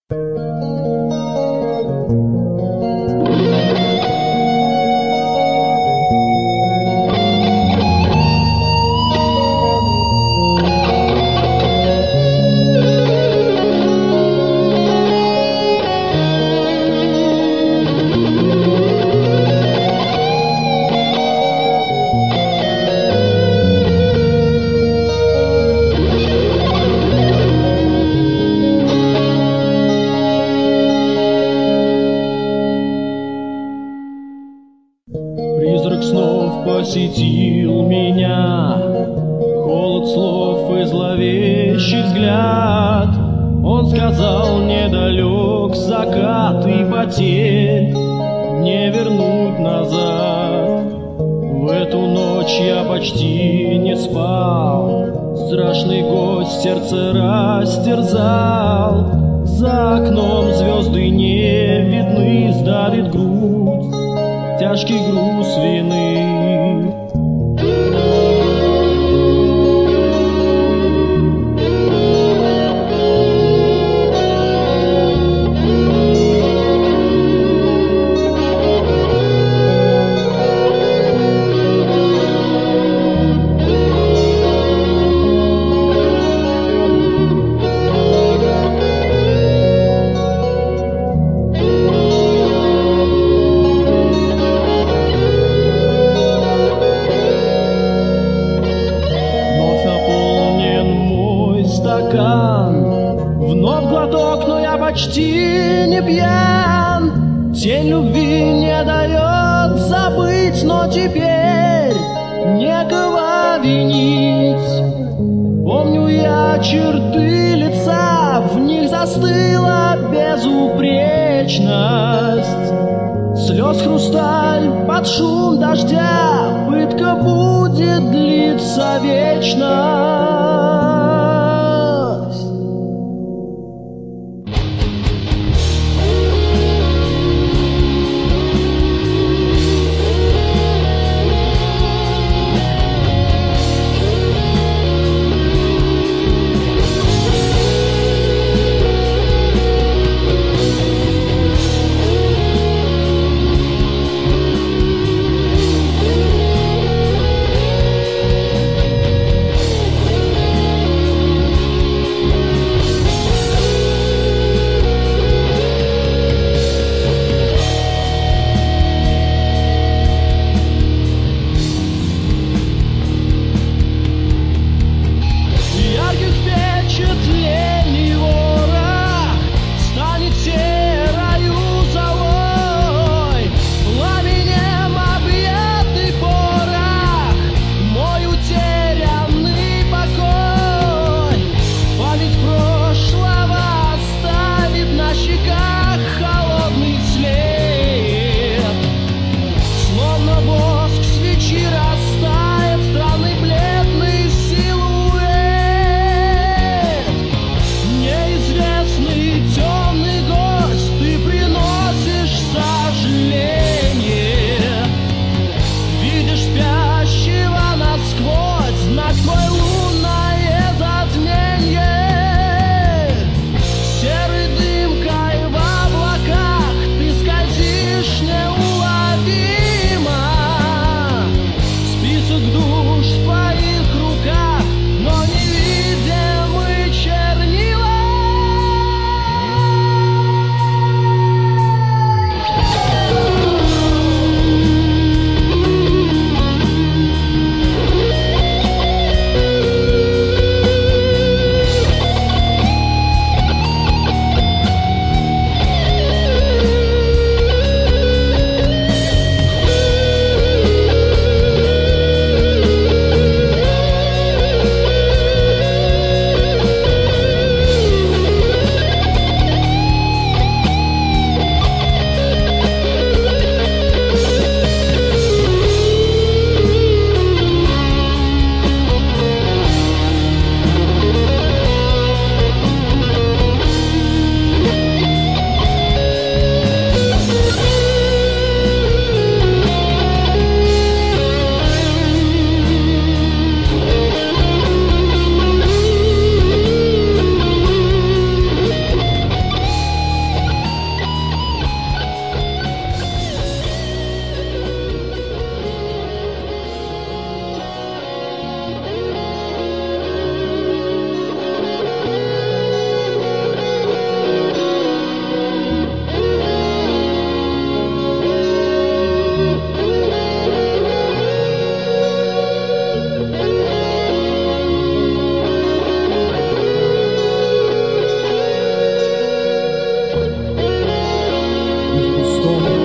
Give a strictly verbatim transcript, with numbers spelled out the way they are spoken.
Призрак снов посетил меня, холод слов и зловещий взгляд. Он сказал: недалек закат, и потерь не вернуть назад. В эту ночь я почти не спал, страшный гость сердце растерзал. За окном звезды не видны, сдавит грудь тяжкий груз вины. Вновь глоток, но я почти не пьян. Тень любви не дает забыть, но теперь некого винить. Помню я черты лица, в них застыла безупречность. Слез хрусталь под шум дождя, пытка будет длиться вечно. сон.